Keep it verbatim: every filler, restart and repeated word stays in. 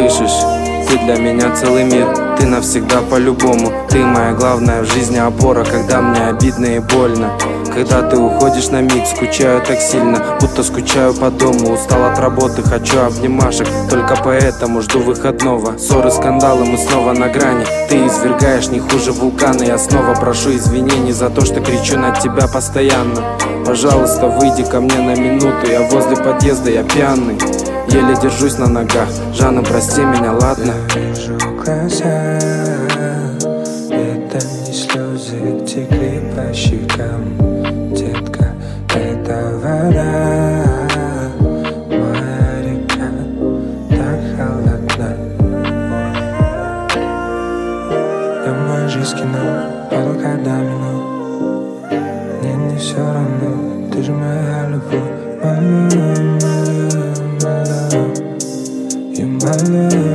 слышишь? Ты для меня целый мир, ты навсегда по-любому. Ты моя главная в жизни опора, когда мне обидно и больно. Когда ты уходишь на миг, скучаю так сильно, будто скучаю по дому. Устал от работы, хочу обнимашек, только поэтому жду выходного. Ссоры, скандалы, мы снова на грани. Ты извергаешь не хуже вулкана. Я снова прошу извинений за то, что кричу на тебя постоянно. Пожалуйста, выйди ко мне на минуту, я возле подъезда, я пьяный, еле держусь на ногах. Жанна, прости меня, ладно? Я вижу глаза, это не слезы, текли по щекам. Детка, это вода, моя река, так холодна. Я моя жизнь кино, пока домино. Мне не все равно, ты же моя любовь, моя, моя, моя, моя, моя.